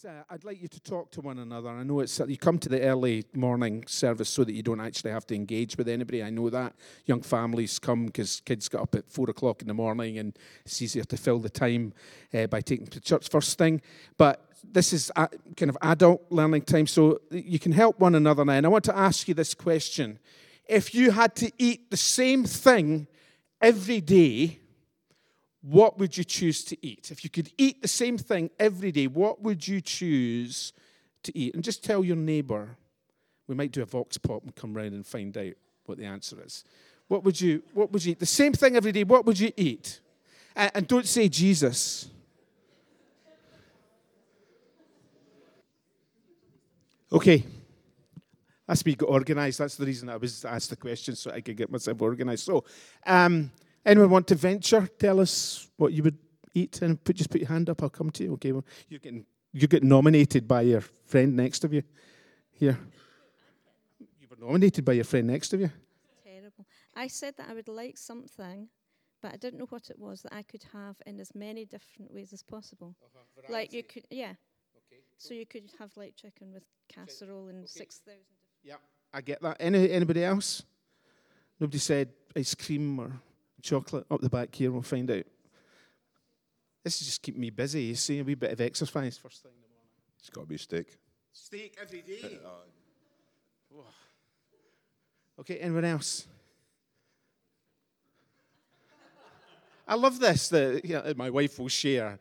I'd like you to talk to one another. I know you come to the early morning service so that you don't actually have to engage with anybody. I know that. Young families come because kids get up at 4 o'clock in the morning and it's easier to fill the time by taking them to church first thing. But this is kind of adult learning time, so you can help one another now. And I want to ask you this question. If you had to eat the same thing every day, what would you choose to eat? If you could eat the same thing every day, what would you choose to eat? And just tell your neighbour. We might do a vox pop and come round and find out what the answer is. What would you eat? The same thing every day, what would you eat? And don't say Jesus. Okay. That's me got organised. That's the reason I was asked the question, so I could get myself organised. So, anyone want to venture? Tell us what you would eat, and just put your hand up. I'll come to you. Okay, well, you're getting nominated by your friend next of you. Here, you were nominated by your friend next to you. Terrible. I said that I would like something, but I didn't know what it was that I could have in as many different ways as possible. Like you could, yeah. Okay. So you could have like chicken with casserole and 6,000. Yeah, I get that. Anybody else? Nobody said ice cream or chocolate. Up the back here, we'll find out. This is just keeping me busy. You see, a wee bit of exercise first thing in the morning. It's got to be steak. Steak every day. Okay, anyone else? I love this. That my wife will share.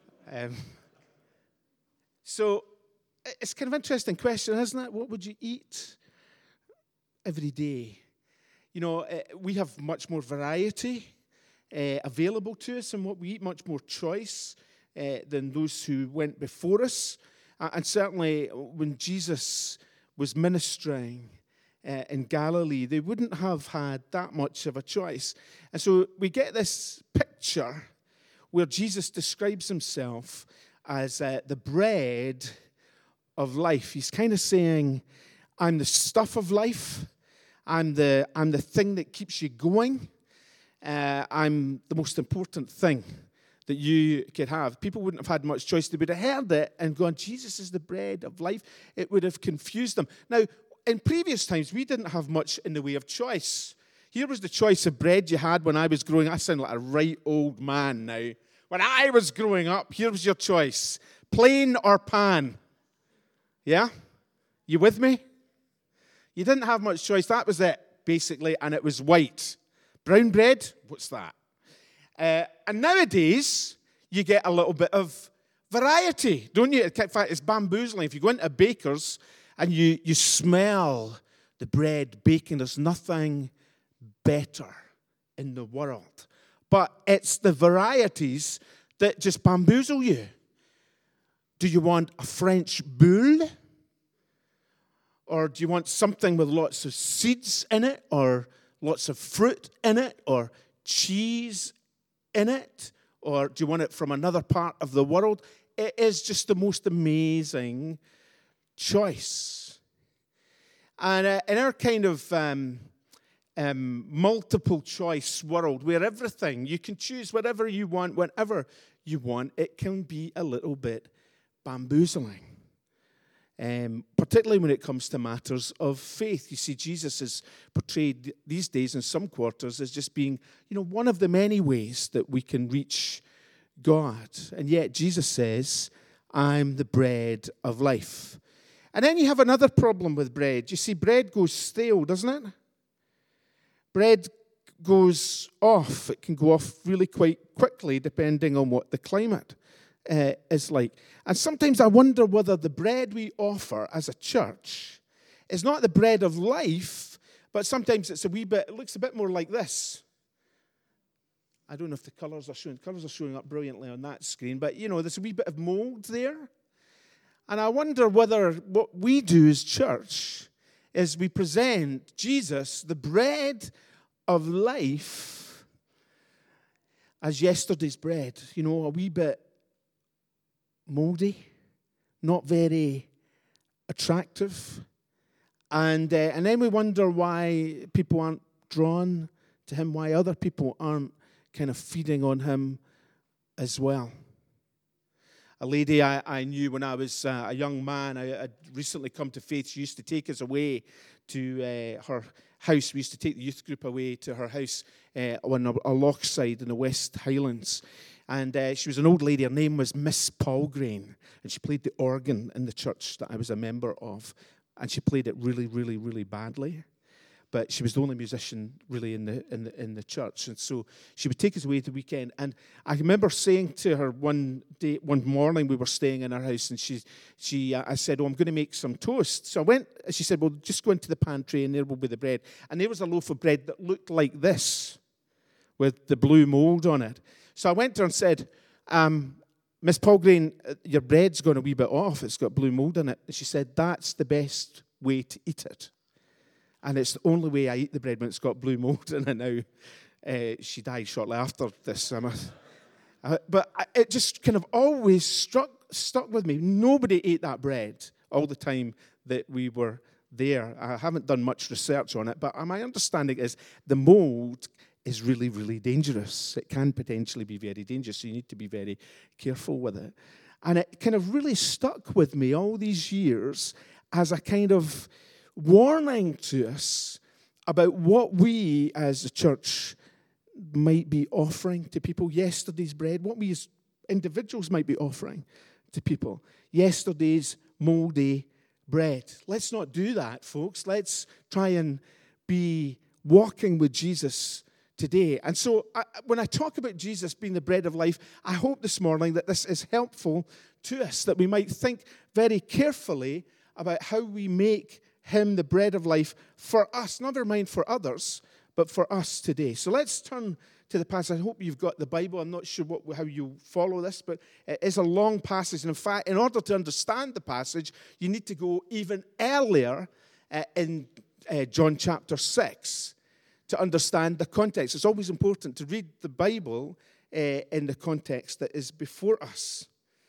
So it's kind of an interesting question, isn't it? What would you eat every day? You know, we have much more variety available to us in what we eat, much more choice than those who went before us. And certainly when Jesus was ministering in Galilee, they wouldn't have had that much of a choice. And so we get this picture where Jesus describes himself as the bread of life. He's kind of saying, I'm the stuff of life. I'm the thing that keeps you going. I'm the most important thing that you could have. People wouldn't have had much choice. They would have heard it and gone, Jesus is the bread of life. It would have confused them. Now, in previous times, we didn't have much in the way of choice. Here was the choice of bread you had when I was growing up. I sound like a right old man now. When I was growing up, here was your choice. Plain or pan. Yeah? You with me? You didn't have much choice. That was it, basically, and it was white. Brown bread? What's that? And nowadays, you get a little bit of variety, don't you? In fact, it's bamboozling. If you go into a baker's and you smell the bread baking, there's nothing better in the world. But it's the varieties that just bamboozle you. Do you want a French boule? Or do you want something with lots of seeds in it? Or lots of fruit in it? Or cheese in it? Or do you want it from another part of the world? It is just the most amazing choice. And in our kind of multiple choice world where everything, you can choose whatever you want, whenever you want, it can be a little bit bamboozling. Particularly when it comes to matters of faith. You see, Jesus is portrayed these days in some quarters as just being, one of the many ways that we can reach God. And yet Jesus says, I'm the bread of life. And then you have another problem with bread. You see, bread goes stale, doesn't it? Bread goes off. It can go off really quite quickly depending on what the climate is like. And sometimes I wonder whether the bread we offer as a church is not the bread of life, but sometimes it looks a bit more like this. I don't know if the colours are showing. Colours are showing up brilliantly on that screen, but there's a wee bit of mold there. And I wonder whether what we do as church is we present Jesus, the bread of life, as yesterday's bread. A wee bit moldy, not very attractive. And then we wonder why people aren't drawn to him, why other people aren't kind of feeding on him as well. a lady I knew when I was a young man. I had recently come to faith. She used to take us away to her house. We used to take the youth group away to her house on a lochside in the West Highlands. And she was an old lady. Her name was Miss Palgrane. And she played the organ in the church that I was a member of. And she played it really, really, really badly. But she was the only musician really in the church. And so she would take us away the weekend. And I remember saying to her one morning we were staying in her house, and I said, I'm going to make some toast. So I went, she said, well, just go into the pantry and there will be the bread. And there was a loaf of bread that looked like this with the blue mold on it. So I went to her and said, Miss Palgrane, your bread's gone a wee bit off. It's got blue mold in it. And she said, that's the best way to eat it. And it's the only way I eat the bread when it's got blue mold in it now. She died shortly after this. But it just kind of always stuck with me. Nobody ate that bread all the time that we were there. I haven't done much research on it, but my understanding is the mold is really, really dangerous. It can potentially be very dangerous, so you need to be very careful with it. And it kind of really stuck with me all these years as a kind of warning to us about what we as a church might be offering to people. Yesterday's bread, what we as individuals might be offering to people. Yesterday's moldy bread. Let's not do that, folks. Let's try and be walking with Jesus today. And so when I talk about Jesus being the bread of life, I hope this morning that this is helpful to us, that we might think very carefully about how we make him the bread of life for us, never mind for others, but for us today. So let's turn to the passage. I hope you've got the Bible. I'm not sure how you follow this, but it is a long passage. And in fact, in order to understand the passage, you need to go even earlier in John chapter 6 to understand the context. It's always important to read the Bible in the context that is before us.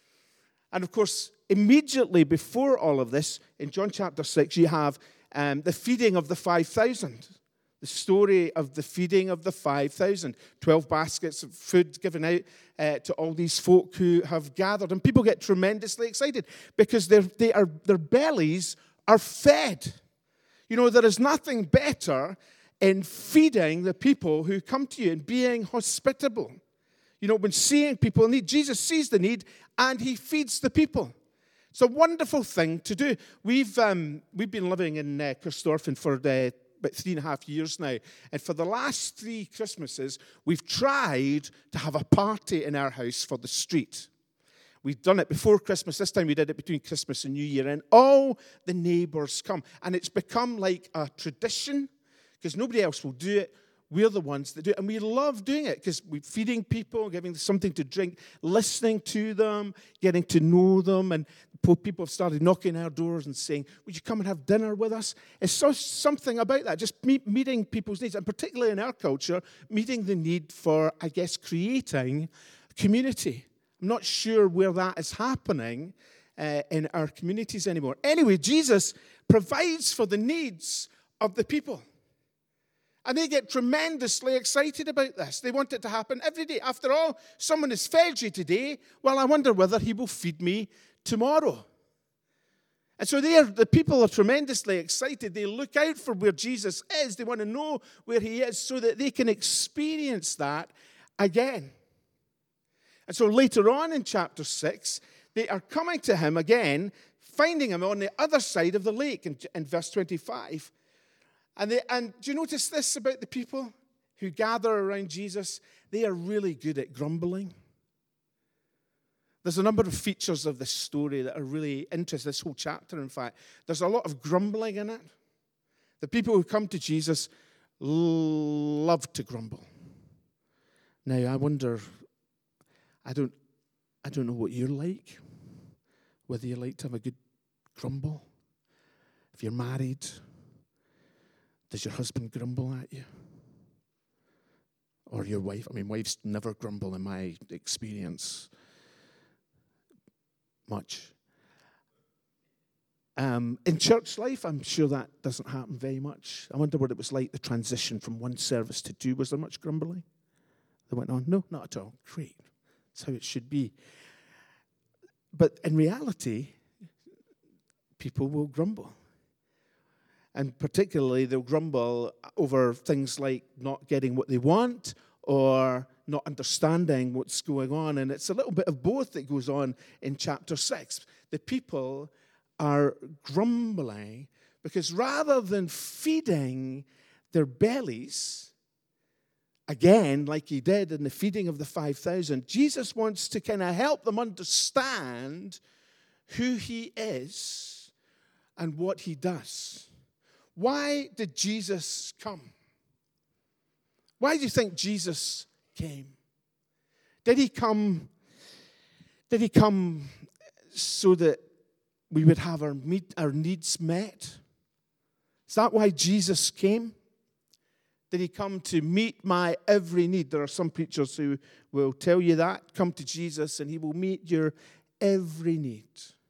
And of course, immediately before all of this, in John chapter 6, you have the feeding of the 5,000. The story of the feeding of the 5,000. 12 baskets of food given out to all these folk who have gathered. And people get tremendously excited because their bellies are fed. You know, there is nothing better in feeding the people who come to you and being hospitable. You know, when seeing people in need, Jesus sees the need and he feeds the people. It's a wonderful thing to do. We've been living in Kirkstorfen for about 3.5 years now. And for the last 3 Christmases, we've tried to have a party in our house for the street. We've done it before Christmas. This time we did it between Christmas and New Year. And all the neighbours come. And it's become like a tradition because nobody else will do it. We're the ones that do it. And we love doing it because we're feeding people, giving them something to drink, listening to them, getting to know them. And people have started knocking our doors and saying, would you come and have dinner with us? It's something about that, just meeting people's needs. And particularly in our culture, meeting the need for, I guess, creating community. I'm not sure where that is happening in our communities anymore. Anyway, Jesus provides for the needs of the people. And they get tremendously excited about this. They want it to happen every day. After all, someone has fed you today. Well, I wonder whether he will feed me tomorrow. And so the people are tremendously excited. They look out for where Jesus is. They want to know where he is so that they can experience that again. And so later on in chapter 6, they are coming to him again, finding him on the other side of the lake in verse 25. And do you notice this about the people who gather around Jesus? They are really good at grumbling. There's a number of features of this story that are really interesting, this whole chapter, in fact. There's a lot of grumbling in it. The people who come to Jesus love to grumble. Now, I wonder, I don't know what you're like, whether you like to have a good grumble. If you're married, does your husband grumble at you? Or your wife? I mean, wives never grumble in my experience much. In church life, I'm sure that doesn't happen very much. I wonder what it was like, the transition from one service to 2. Was there much grumbling that went on? No, not at all. Great. That's how it should be. But in reality, people will grumble. And particularly, they'll grumble over things like not getting what they want or not understanding what's going on. And it's a little bit of both that goes on in chapter 6. The people are grumbling because rather than feeding their bellies, again, like he did in the feeding of the 5,000, Jesus wants to kind of help them understand who he is and what he does. Why did Jesus come? Why do you think Jesus came? Did he come so that we would have our needs met? Is that why Jesus came? Did he come to meet my every need? There are some preachers who will tell you that. Come to Jesus and he will meet your every need.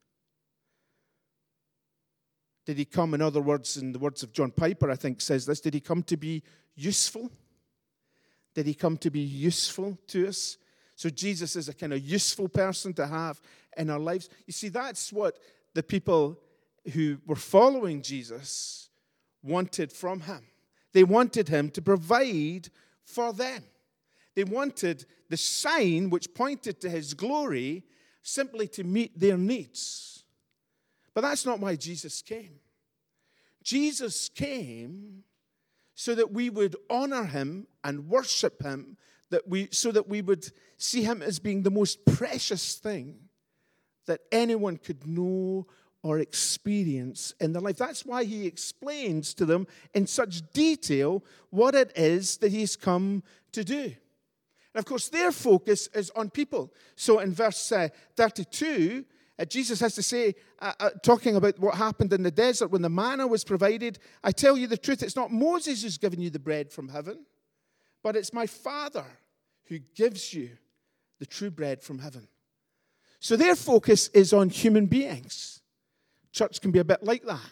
Did he come, in other words, in the words of John Piper, I think says this, did he come to be useful? Did he come to be useful to us? So Jesus is a kind of useful person to have in our lives. You see, that's what the people who were following Jesus wanted from him. They wanted him to provide for them. They wanted the sign which pointed to his glory simply to meet their needs. But that's not why Jesus came. Jesus came so that we would honor him and worship him, so that we would see him as being the most precious thing that anyone could know or experience in their life. That's why he explains to them in such detail what it is that he's come to do. And of course, their focus is on people. So in verse 32, Jesus has to say, talking about what happened in the desert when the manna was provided, I tell you the truth, it's not Moses who's given you the bread from heaven, but it's my Father who gives you the true bread from heaven. So their focus is on human beings. Church can be a bit like that.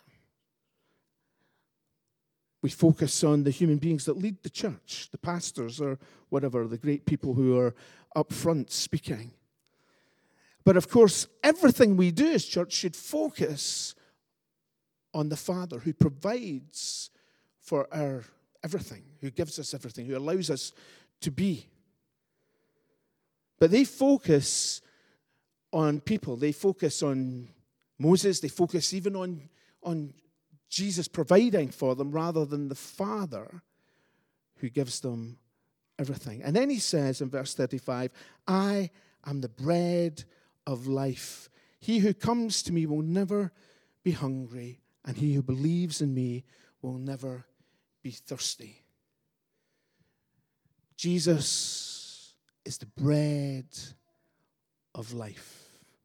We focus on the human beings that lead the church, the pastors or whatever, the great people who are up front speaking. But of course, everything we do as church should focus on the Father who provides for our everything, who gives us everything, who allows us to be. But they focus on people. They focus on Moses. They focus even on Jesus providing for them rather than the Father who gives them everything. And then he says in verse 35, I am the bread of life. He who comes to me will never be hungry, and he who believes in me will never be thirsty. Jesus is the bread of life.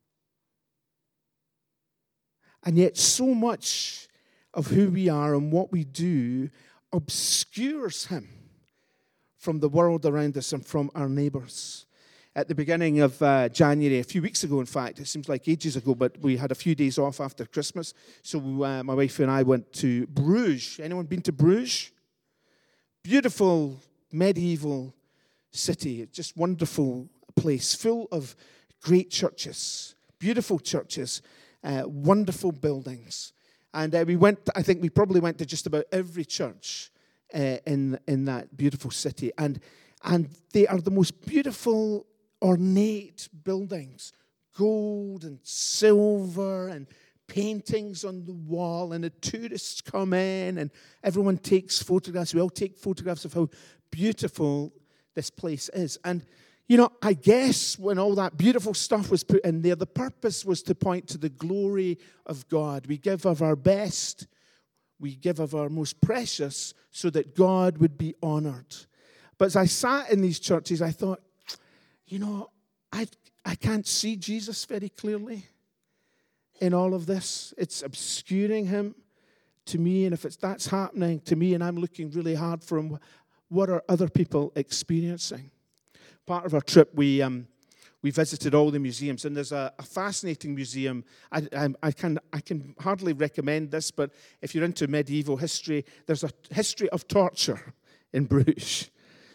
And yet so much of who we are and what we do obscures him from the world around us and from our neighbors. At the beginning of January, a few weeks ago, in fact, it seems like ages ago, but we had a few days off after Christmas. So my wife and I went to Bruges. Anyone been to Bruges? Beautiful medieval city, just wonderful place, full of great churches, beautiful churches, wonderful buildings. And we went, I think we probably went to just about every church in that beautiful city. And they are the most beautiful, ornate buildings, gold and silver and paintings on the wall, and the tourists come in and everyone takes photographs. We all take photographs of how beautiful this place is. And, you know, I guess when all that beautiful stuff was put in there, the purpose was to point to the glory of God. We give of our best, we give of our most precious so that God would be honored. But as I sat in these churches, I thought, you know, I can't see Jesus very clearly in all of this. It's obscuring him to me, and if that's happening to me and I'm looking really hard for him, what are other people experiencing? Part of our trip, we visited all the museums, and there's a fascinating museum. I can hardly recommend this, but if you're into medieval history, there's a history of torture in Bruges.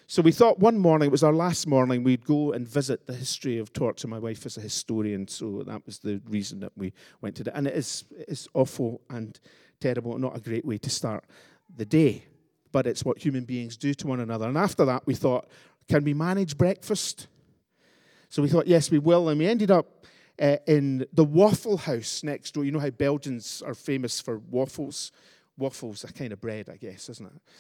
So we thought one morning, it was our last morning, we'd go and visit the history of torture. My wife is a historian, so that was the reason that we went to it. And it's awful and terrible, not a great way to start the day. But it's what human beings do to one another. And after that, we thought, can we manage breakfast? So we thought, yes, we will. And we ended up in the Waffle House next door. You know how Belgians are famous for waffles? Waffles, a kind of bread, I guess, isn't it?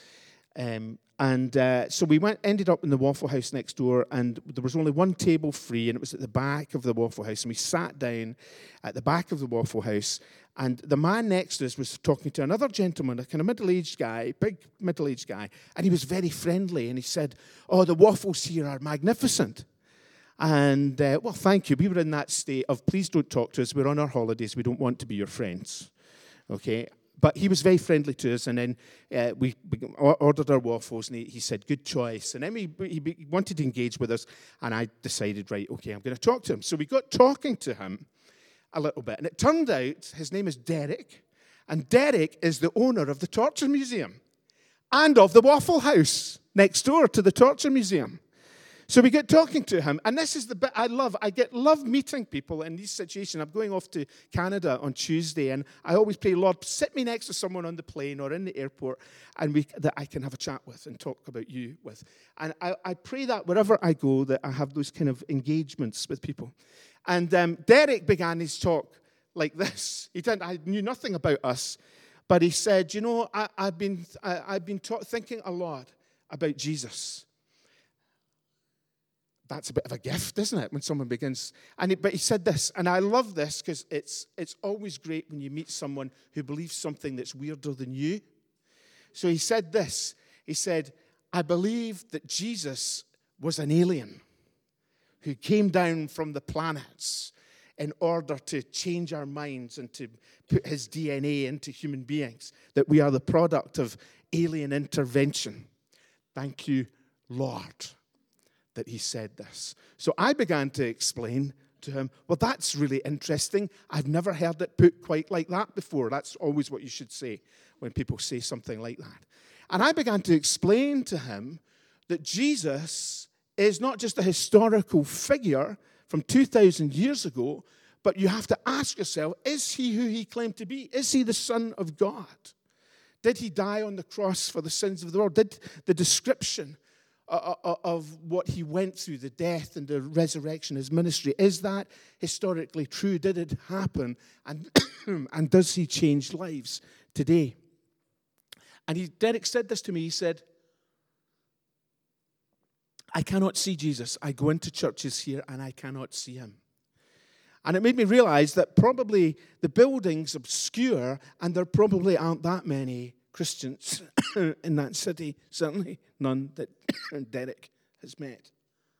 So we ended up in the Waffle House next door, and there was only one table free, and it was at the back of the Waffle House. And we sat down at the back of the Waffle House, and the man next to us was talking to another gentleman, a kind of middle-aged guy, big middle-aged guy, and he was very friendly, and he said, "Oh, the waffles here are magnificent." And, well, thank you. We were in that state of, please don't talk to us. We're on our holidays. We don't want to be your friends. Okay? But he was very friendly to us, and then we ordered our waffles, and he said, good choice. And then he wanted to engage with us, and I decided, right, okay, I'm going to talk to him. So we got talking to him a little bit, and it turned out his name is Derek, and Derek is the owner of the Torture Museum and of the Waffle House next door to the Torture Museum. So we get talking to him, and this is the bit I love. I love meeting people in these situations. I'm going off to Canada on Tuesday, and I always pray, Lord, sit me next to someone on the plane or in the airport and that I can have a chat with and talk about you with. And I pray that wherever I go, that I have those kind of engagements with people. And Derek began his talk like this. I knew nothing about us, but he said, you know, I've been thinking a lot about Jesus. That's a bit of a gift, isn't it, when someone begins? But he said this, and I love this because it's always great when you meet someone who believes something that's weirder than you. So he said this. He said, I believe that Jesus was an alien who came down from the planets in order to change our minds and to put his DNA into human beings, that we are the product of alien intervention. Thank you, Lord, that he said this. So I began to explain to him, well, that's really interesting. I've never heard it put quite like that before. That's always what you should say when people say something like that. And I began to explain to him that Jesus is not just a historical figure from 2,000 years ago, but you have to ask yourself, is he who he claimed to be? Is he the Son of God? Did he die on the cross for the sins of the world? Did the description of what he went through, the death and the resurrection, his ministry, is that historically true? Did it happen? And does he change lives today? And Derek said this to me. He said, I cannot see Jesus. I go into churches here and I cannot see him. And it made me realize that probably the building's obscure and there probably aren't that many Christians in that city, certainly none that Derek has met.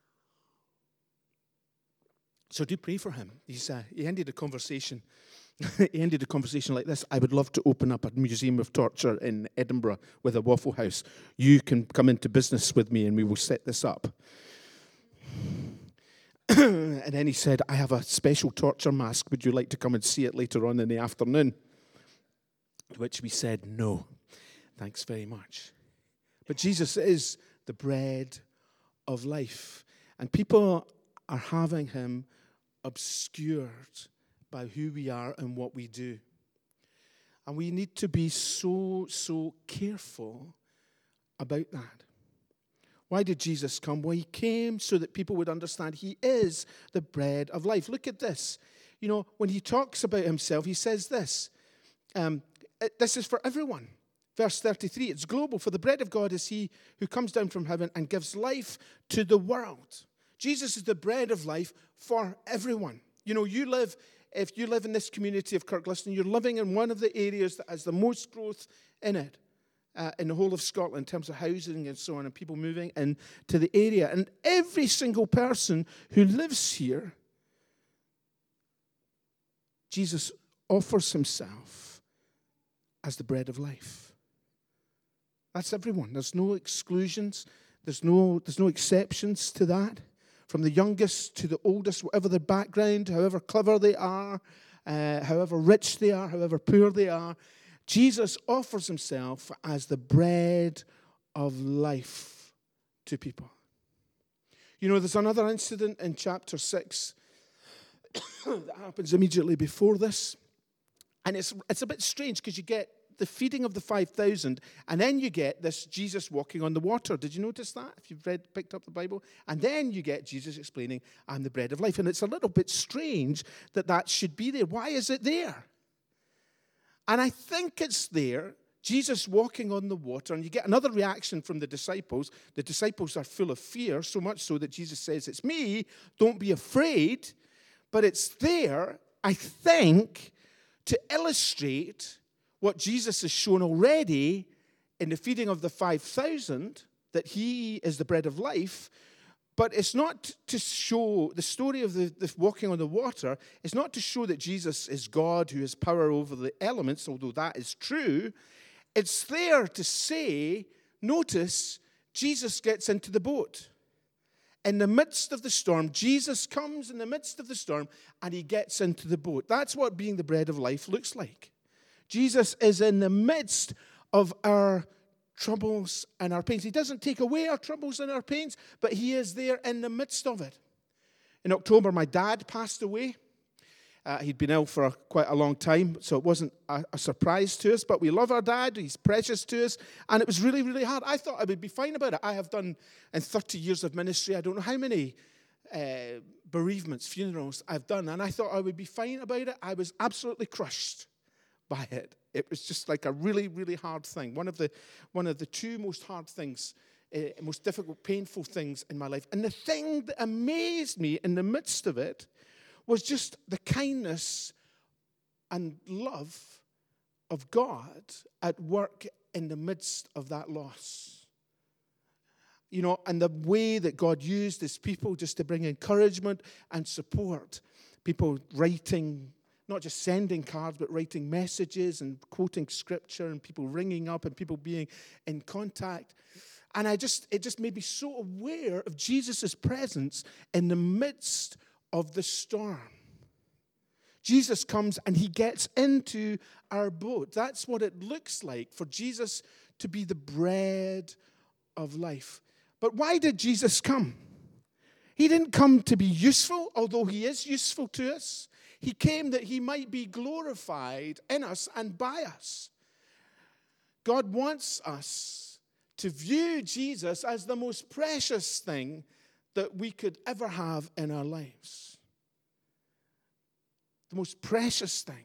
So do pray for him. He ended the conversation. He ended the conversation like this: I would love to open up a museum of torture in Edinburgh with a Waffle House. You can come into business with me and we will set this up. And then he said, I have a special torture mask. Would you like to come and see it later on in the afternoon? To which we said, no, thanks very much. But Jesus is the bread of life. And people are having him obscured by who we are and what we do. And we need to be so careful about that. Why did Jesus come? Well, he came so that people would understand he is the bread of life. Look at this. You know, when he talks about himself, he says this. This is for everyone. Verse 33, it's global. For the bread of God is he who comes down from heaven and gives life to the world. Jesus is the bread of life for everyone. You know, if you live in this community of Kirkliston, you're living in one of the areas that has the most growth in it. In the whole of Scotland, in terms of housing and so on, and people moving into the area. And every single person who lives here, Jesus offers himself as the bread of life. That's everyone. There's no exclusions. There's no exceptions to that. From the youngest to the oldest, whatever their background, however clever they are, however rich they are, however poor they are, Jesus offers himself as the bread of life to people. You know, there's another incident in chapter 6 that happens immediately before this. And it's a bit strange because you get the feeding of the 5,000, and then you get this Jesus walking on the water. Did you notice that if you've picked up the Bible? And then you get Jesus explaining, I'm the bread of life. And it's a little bit strange that should be there. Why is it there? And I think it's there, Jesus walking on the water, and you get another reaction from the disciples. The disciples are full of fear, so much so that Jesus says, it's me, don't be afraid. But it's there, I think, to illustrate what Jesus has shown already in the feeding of the 5,000, that he is the bread of life. But it's not to show, the story of the walking on the water is not to show that Jesus is God who has power over the elements, although that is true. It's there to say, notice, Jesus gets into the boat. In the midst of the storm, Jesus comes in the midst of the storm and he gets into the boat. That's what being the bread of life looks like. Jesus is in the midst of our troubles and our pains. He doesn't take away our troubles and our pains, but he is there in the midst of it. In October, my dad passed away. He'd been ill for quite a long time, so it wasn't a surprise to us, but we love our dad. He's precious to us, and it was really, really hard. I thought I would be fine about it. I have done, in 30 years of ministry, I don't know how many bereavements, funerals I've done, and I thought I would be fine about it. I was absolutely crushed by it. It was just like a really, really hard thing. One of the two most hard things, most difficult, painful things in my life. And the thing that amazed me in the midst of it was just the kindness and love of God at work in the midst of that loss. You know, and the way that God used his people just to bring encouragement and support. People writing, not just sending cards, but writing messages and quoting scripture, and people ringing up and people being in contact. And it just made me so aware of Jesus' presence in the midst of the storm. Jesus comes and he gets into our boat. That's what it looks like for Jesus to be the bread of life. But why did Jesus come? He didn't come to be useful, although he is useful to us. He came that he might be glorified in us and by us. God wants us to view Jesus as the most precious thing that we could ever have in our lives. The most precious thing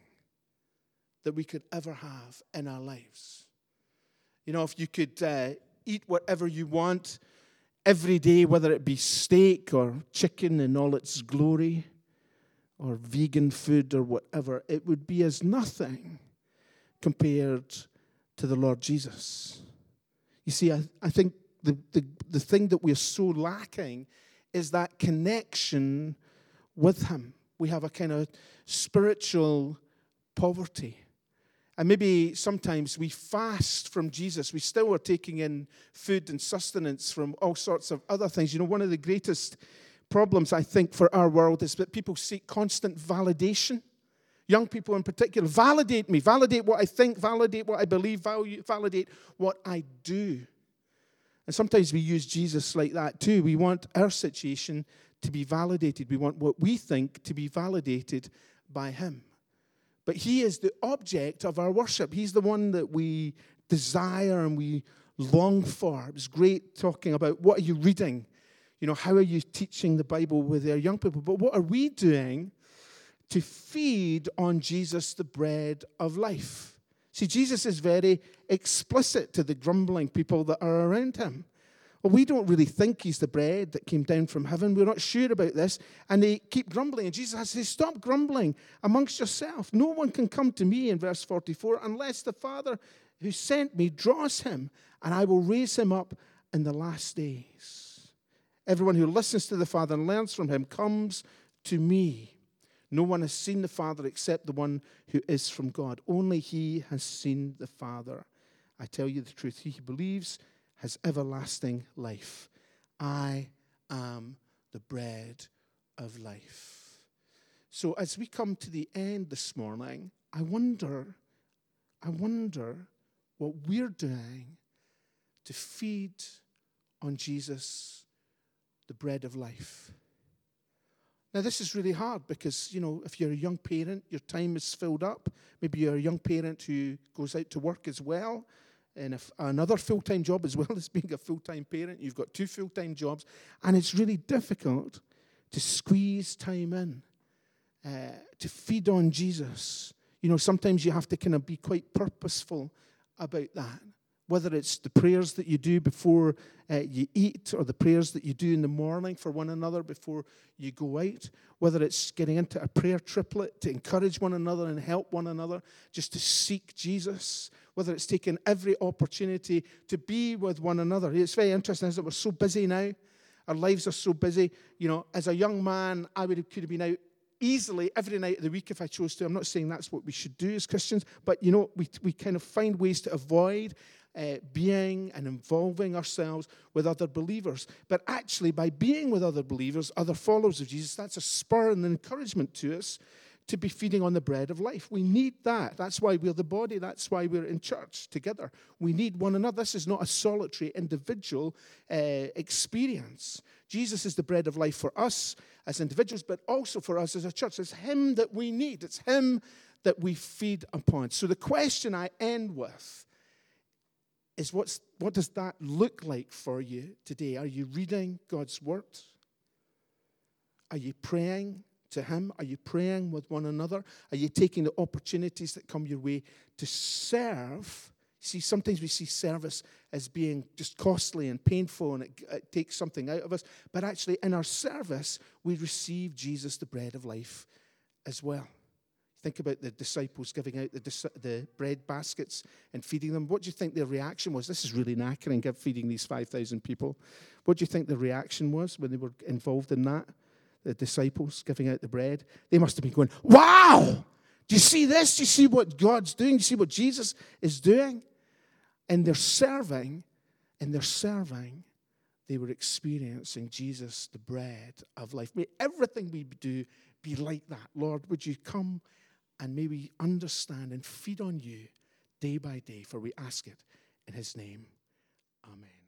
that we could ever have in our lives. You know, if you could eat whatever you want every day, whether it be steak or chicken in all its glory, or vegan food or whatever, it would be as nothing compared to the Lord Jesus. You see, I think the thing that we're so lacking is that connection with him. We have a kind of spiritual poverty. And maybe sometimes we fast from Jesus. We still are taking in food and sustenance from all sorts of other things. You know, one of the greatest problems, I think, for our world is that people seek constant validation. Young people in particular, validate me, validate what I think, validate what I believe, validate what I do. And sometimes we use Jesus like that too. We want our situation to be validated. We want what we think to be validated by him. But he is the object of our worship. He's the one that we desire and we long for. It was great talking about what are you reading? You know, how are you teaching the Bible with our young people? But what are we doing to feed on Jesus, the bread of life? See, Jesus is very explicit to the grumbling people that are around him. Well, we don't really think he's the bread that came down from heaven. We're not sure about this. And they keep grumbling. And Jesus says, stop grumbling amongst yourself. No one can come to me, in verse 44, unless the Father who sent me draws him, and I will raise him up in the last days. Everyone who listens to the Father and learns from him comes to me. No one has seen the Father except the one who is from God. Only he has seen the Father. I tell you the truth, he who believes has everlasting life. I am the bread of life. So as we come to the end this morning, I wonder what we're doing to feed on Jesus, the bread of life. Now, this is really hard because, if you're a young parent, your time is filled up. Maybe you're a young parent who goes out to work as well, and another full-time job as well as being a full-time parent. You've got 2 full-time jobs, and it's really difficult to squeeze time in to feed on Jesus. Sometimes you have to kind of be quite purposeful about that. Whether it's the prayers that you do before you eat, or the prayers that you do in the morning for one another before you go out. Whether it's getting into a prayer triplet to encourage one another and help one another, just to seek Jesus. Whether it's taking every opportunity to be with one another. It's very interesting, isn't it? We're so busy now. Our lives are so busy. As a young man, I could have been out easily every night of the week if I chose to. I'm not saying that's what we should do as Christians, but we kind of find ways to avoid being and involving ourselves with other believers. But actually, by being with other believers, other followers of Jesus, that's a spur and an encouragement to us to be feeding on the bread of life. We need that. That's why we're the body. That's why we're in church together. We need one another. This is not a solitary individual experience. Jesus is the bread of life for us as individuals, but also for us as a church. It's him that we need. It's him that we feed upon. So the question I end with is what does that look like for you today? Are you reading God's word? Are you praying to him? Are you praying with one another? Are you taking the opportunities that come your way to serve? See, sometimes we see service as being just costly and painful, and it takes something out of us. But actually, in our service, we receive Jesus, the bread of life, as well. Think about the disciples giving out the bread baskets and feeding them. What do you think their reaction was? This is really knackering, feeding these 5,000 people. What do you think the reaction was when they were involved in that? The disciples giving out the bread. They must have been going, wow! Do you see this? Do you see what God's doing? Do you see what Jesus is doing? And they're serving, they were experiencing Jesus, the bread of life. May everything we do be like that. Lord, would you come and may we understand and feed on you day by day, for we ask it in his name. Amen.